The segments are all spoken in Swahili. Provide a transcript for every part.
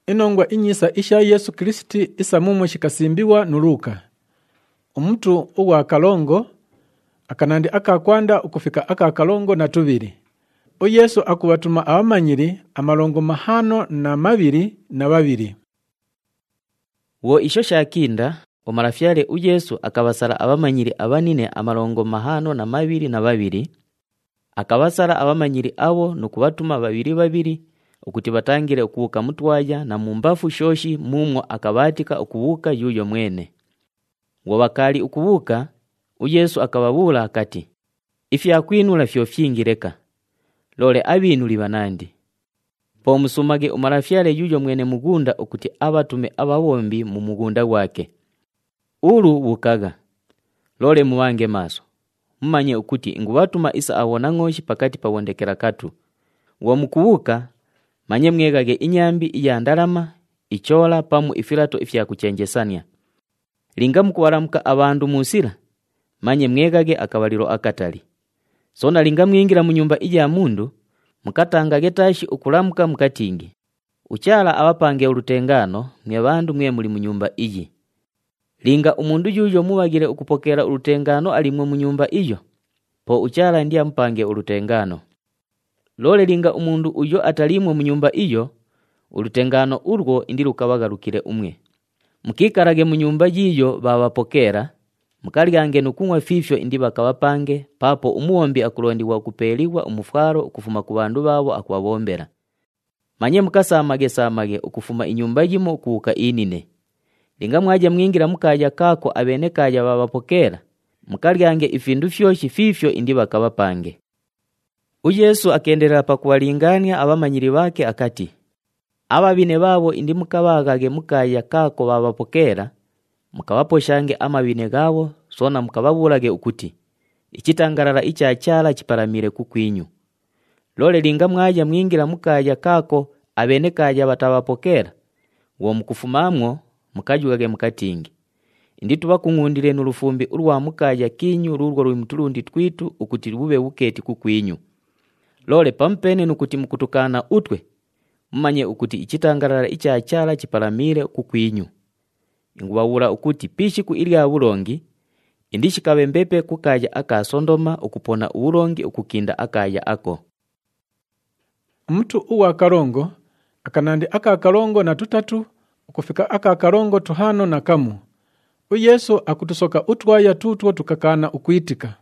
Inongwa inyisa isha Yesu Kristi isa mumwe shikasimbiwa nuluka. Umutu uwa kalongo akanandi akakwanda ukufika akakalongo na tubiri. Yesu akubatuma abamanyiri amalongo 522. Wo isho shakinda omarafyale Yesu akabasala abamanyiri abanine amalongo 522. Akabasala abamanyiri abo nukubatuma babiri ukuti batangire okubuka mutwaya na mumbafu shoshi mumwo akabatika okubuka yuyo mwene. Wo bakali ukubuka Yesu akababula akati, ifya kwinula fyo fyingireka lole abinuli banandi. Po musumage omarafyale yuyo mwene mugunda okuti abatume abawombi mu mugunda wake. Ulu bukaga lole muwange maso mmanye ukuti ngubatuma isa awona ngoshi pakati pawondekera katu. Wo mukubuka manye mwegage inyambi iya ndalama ichola pamu ifilato ifya kuchenjesania. Linga mukuwaramuka abandu musira manye mwegage akabaliro akatali. Sona linga mwingira mu nyumba ija mundu mukatangage tashi ukulamuka mukatingi, uchala abapange urutengano mwe bandu mwe muri mu nyumba iyi. Linga umundu yuyo mubagire ukupokera urutengano alimwe mu nyumba iyo, po uchala ndiye mpange urutengano. Lole linga umundu uyo atalimwe mu nyumba iyo, urutengano urwo indi rukabagarukire umwe. Mukikarage mu nyumba yiyo babapokera, mukalyange nukunywa fifyo indi bakabapange, papo umuombi akurondiwa kupeliwa umufwaro ukufuma ku bandu babo akwabombera. Manye mukasamage ukufuma inyumba yimo kuuka inine. Linga mwaje mwingira mukaja kako abene kaja babapokera, mukalyange ifindu fyoshi fifyo indi bakabapange. Yesu akenderera pakuwalingania abamanyiri bake akati, ababine babo indi mukabagage mukaja kako babapokera, mukabaposhange amabine gabo, sona mukababulage ukuti ichitangarara ichachala chiparamire kukwinyu. Lole linga mwaja mwingira mukaja kako abene kaja batabapokera, wo mukufumamwo mukajugage mukatingi, indi tubakungundire n'urufumbi urwa mukaja kinyu rurwo rwimutulundi twitu ukuti bube buketi kukwinyu. Lole pampene nukuti mukutukana utwe mmanye ukuti ichitangarara ichachala chiparamire kukwinyu. Ingubawula ukuti pishiku ili abulongi indi shikabe mbepe kukaja akasondoma ukupona uulongi ukukinda akaja ako. Umutu uwa kalongo akanandi akakalongo na tutatu ukufika akakalongo 501. Yesu akutusoka utwaya tutwo tukakana ukwitika.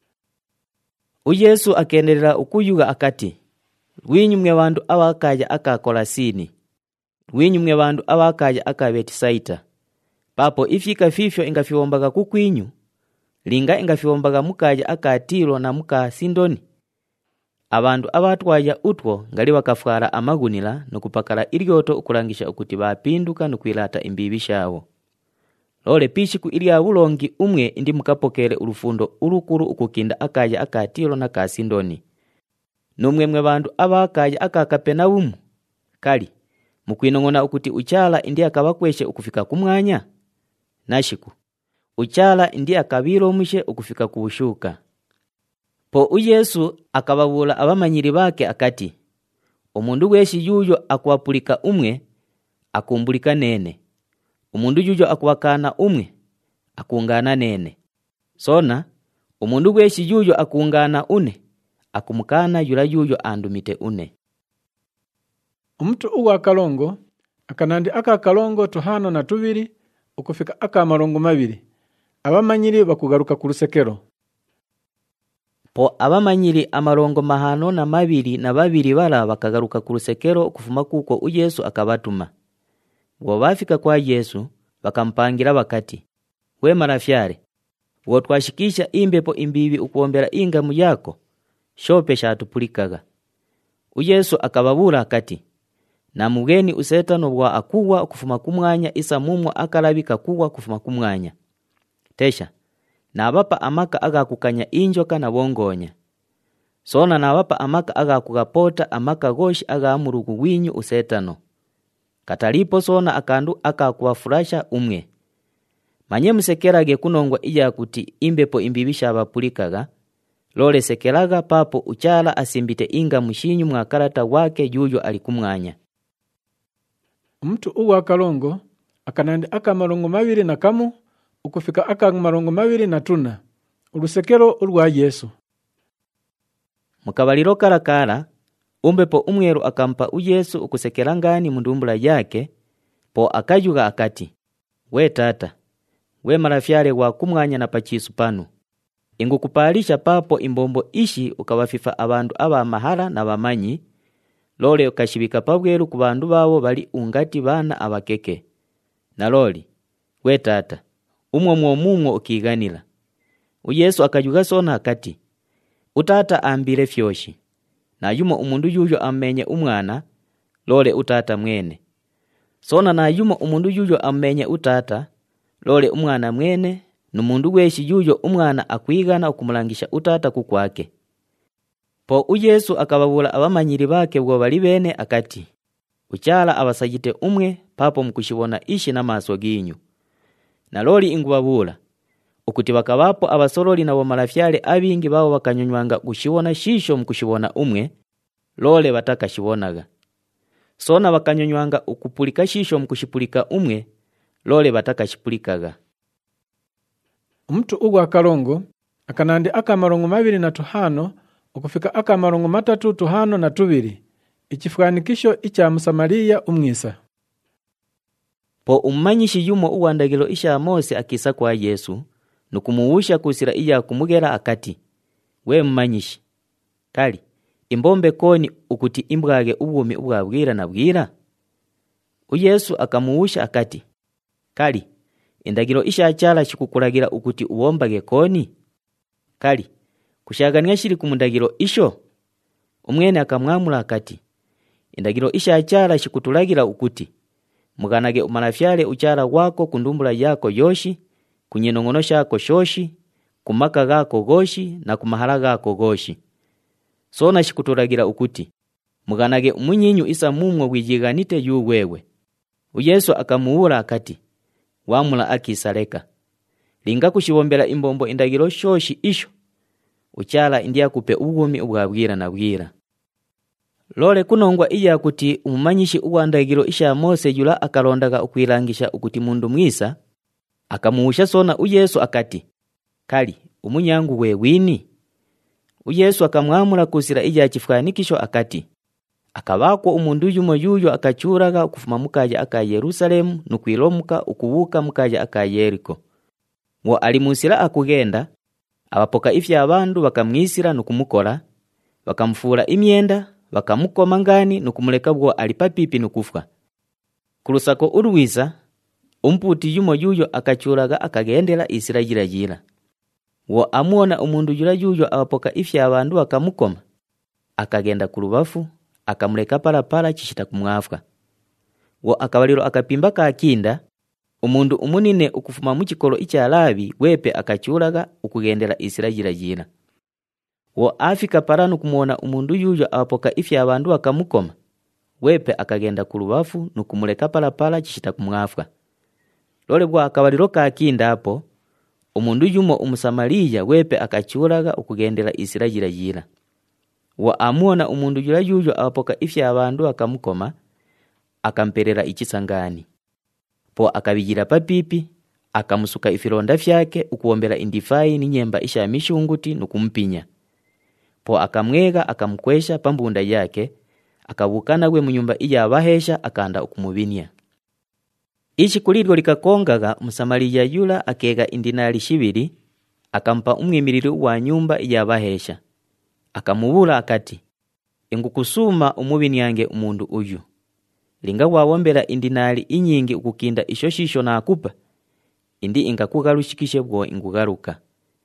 Yesu akenderera ukuyuga akati, rwinyu mwe bandu abakaja akakolasini, rwinyu mwe bandu abakaja akabetisaita. Papo ifika fifyo ingafyombaga kukwinyu, linga ingafyombaga mukaja akatiro na muka Sindoni. Abandu abatwaja utwo ngali bakafwara amagunila nokupakala ilyoto ukulangisha ukuti bapinduka nukwilata imbibi shawo. Lole pishiku ili abulongi umwe indi mukapokere urufundo urukuru ukukinda akaja akatiro na ka Sindoni. Numwe mwe bandu abakaja akakapenaumu kali mukwinongona ukuti uchala indi akabakweshe ukufika kumwanya. Nashiku uchala indi akabiro mushe ukufika kubushuka. Po Yesu akababula abamanyiri bake akati, umundu weshi yuyo akwapulika umwe akumbulika nene, umundu yuyo akwakana umwe akungana nene. Sona umundu weshi yuyo akungana une akumukana yula yuyo andumite une. Umutu uwa kalongo akanandi akakalongo 502 ukufika akamalongo 2. Abamanyiri bakugaruka ku rusekero. Po abamanyiri amalongo 522 bala bakagaruka ku rusekero kufuma kuko Yesu akabatuma. Wo bafika kwa Yesu bakampangira bakati, we marafyare, wo twashikisha imbepo imbibi ukuombera ingamu yako, shope shatupulikaga. Yesu akababula akati, na mugeni usetano bwa akuwa kufuma kumwanya isa mumwo akalabika kuwa kufuma kumwanya. Tesha nabapa amaka agakukanya injoka na bongonya. Sona nabapa amaka agakugapota amaka goshi agamurugu winyu usetano. Katalipo sona akandu akakuwafurasha umwe. Manye musekerage kunongwa ija kuti imbepo imbibisha abapulikaga, lole sekeraga papo uchala asimbite inga mushinyu mwakarata wake yuyo alikumwanya. Omuntu uwa kalongo akanandi akamarongo mabiri na kamu ukufika akamarongo mabiri na tuna. Urusekero urwa Yesu. Mukabaliro karakara umbepo umweru akampa Yesu ukusekera ngani mundumbula yake, po akayuga akati, we tata, we marafyale wa kumwanya na pachisu panu. Ingukupalisha papo imbombo ishi ukawafifa abandu aba mahala na bamanyi, lole ukashibika pabweru ku bandu bawo bali ungati bana abakeke. Na loli, we tata, umwo ukiganila. Yesu akayuga sona akati, utata ambile fyoshi, na yumo umundu yuyo amenye umwana, lole utata mwene. Sona na yumo umundu yuyo amenye utata, lole umwana mwene, numundu weshi yuyo umwana akwigana ukumulangisha utata kukwake. Po Yesu akababula abamanyiri bake bwo bali bene akati, uchala abasayite umwe papo mkushibona ishi na maso ginyu. Na loli ingubabula, ukuti bakabapo abasololi na marafyale abingi bawo bakanyonywanga kushibona shisho mkushibona umwe, lole batakashibonaga. Sona bakanyonywanga ukupulika shisho mkushipulika umwe, lole batakashipulikaga. Omuntu uwa kalongo akanandi akamarongo mabiri na tuhano ukufika akamarongo matatu tuhano na tubiri. Ichifuanikisho icha Musamaliya umwisa. Po umanyishi yumo uwandagilo isha Mose akisa kwa Yesu, nukumuwusha kusira iya kumugera akati, we mmanyishi, kali, imbombe koni ukuti imbwage ubwumi ubwabwira na bwira? Yesu akamuwusha akati, kali, indagilo isha achala shikukulagira ukuti uwombage koni? Kali, kushaganiya shiri kumundagilo isho? Umwene akamwamula akati, indagilo isha achala shikutulagira ukuti, muganage umarafyale uchala wako kundumbula yako yoshi, kunyinongono shako shoshi, kumaka gako goshi na kumahala gako goshi. Sona shikutulagira ukuti, muganage umunyinyu isa mumwo wijiganite yu wewe. Yesu akamuwula akati, wamula akisaleka. Linga kushibombera imbombo indagilo shoshi isho, uchala india kupe ubwumi ubwabwira na bwira. Lole kunongwa iya kuti umumanyishi uwandagilo isha Mose yula akalondaga ukwilangisha ukuti mundu mwisa, akamuwusha sona Yesu akati, kali, umunyangu we wini? Yesu akamwamula kusira iya chifuanikisho akati, akabako umundu yumo yuyo akachuraga ukufuma mukaja aka Yerusalemu nukwilomuka ukubuka mukaja aka Yeriko. Wo alimusira akugenda, abapoka ifya abandu bakamwisira nukumukola, bakamfura imyenda, bakamukoma ngani nukumuleka bwo alipapipi nukufwa. Kulusako uruwiza, umputi yumo yuyo akachuraga akagendela Isirayira. Wo amuona umundu yula yuyo abapoka ifya abandu bakamukoma, akagenda kulubafu, akamuleka palapala chishita kumwafwa. Wo akabaliro akapimba kakinda, umundu umunine ukufuma mukikolo icha Labi wepe akachuraga ukugendela Isirayira. Wo afika paranu kumuona umundu yuyo abapoka ifya abandu bakamukoma, wepe akagenda kulubafu nukumuleka palapala chishita kumwafwa. Lole bwa akabaliro kakinda hapo, umundu yumo umusamaliya wepe akachuraga ukugendela Isirayira. Wo amuona umundu yula yuyo abapoka ifya abandu akamukoma, akamperera ichisangani. Po akabijira papipi, akamusuka ifironda fyake ukuombera indifai ni nyemba isha mishunguti nukumpinya. Po akamwega akamkwesha pambunda yake, akabukana we munyumba iya abahesha akanda ukumubinia. Ichi kulirgo likakongaga Musamaliya yula akega indinari shibiri, akampa umwimiriri wa nyumba iya abahesha. Akamubula akati, ingukusuma umubini yange umundu uyu. Linga wawombera indinari inyingi ukukinda ishoshisho na akupa, indi ingakugarushikishe bwo ingugaruka.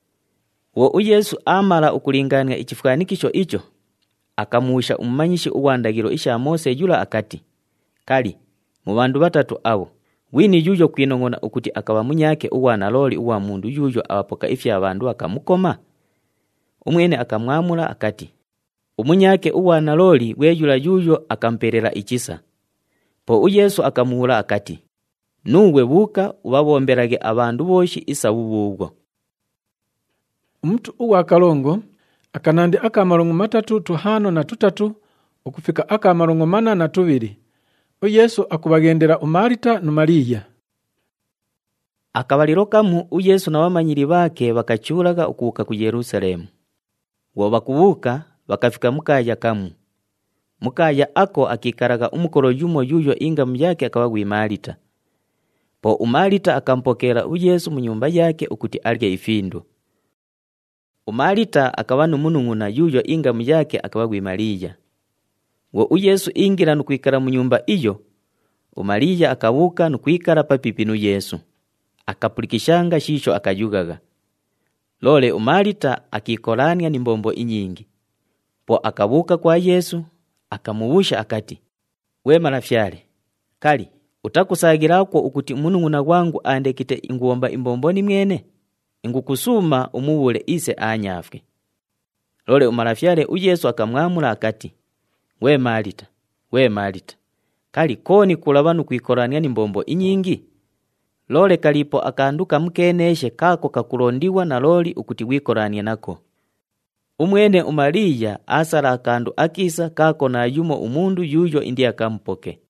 Wo Yesu amala ukulingania ichifuanikisho icho, akamuwisha umumanyishi uwandagiro isha Mose yula akati, kali, mu bandu batatu abo, wini yuyo kwinongona ukuti akaba munyake uwana loli uwa mundu yuyo abapoka ifya abandu akamukoma? Umwene akamwamula akati, umunyake uwana loli weyula yuyo akamperera ichisa. Po Yesu akamuhula akati, nuwe buka ubabomberage abandu boshi isa bububwo. Omuntu uwa kalongo akanandi akamarongo matatu tuhano na tutatu ukufika akamarongo mana na tubiri. Yesu akubagendera Marita na Mariya. Akabaliro kamu Yesu na bamanyiri bake bakachulaga okuuka ku Yerusalemu. Wo bakubuka bakafika mukaya kamu. Mukaya ako akikaraga umukoro yumo yuyo ingamu yake akaba Marita. Po Marita akampokera Yesu mu nyumba yake ukuti alye ifindu. Marita akaba numununguna yuyo ingamu yake akaba Mariya. Wo Yesu ingira nukwikara mu nyumba iyo, Mariya akabuka nukwikara papipi nu Yesu. Akapulikishanga shisho akayugaga. Lole Marita akikolania ni mbombo inyingi. Po akabuka kwa Yesu, akamubusha akati, we marafyale, kali utakusagirako ukuti mununguna wangu andekite inguomba imbomboni mwene? Ingukusuma umubule ise anyafwe. Lole marafyale Yesu akamwamula akati, we Marita, kali koni kulabanu kwikorania ni mbombo inyingi? Lole kalipo akanduka mkeneshe kako kakulondiwa na loli ukuti wikorania nako. Umwene Mariya asala akandu akisa kako na yumo umundu yuyo indi akampoke.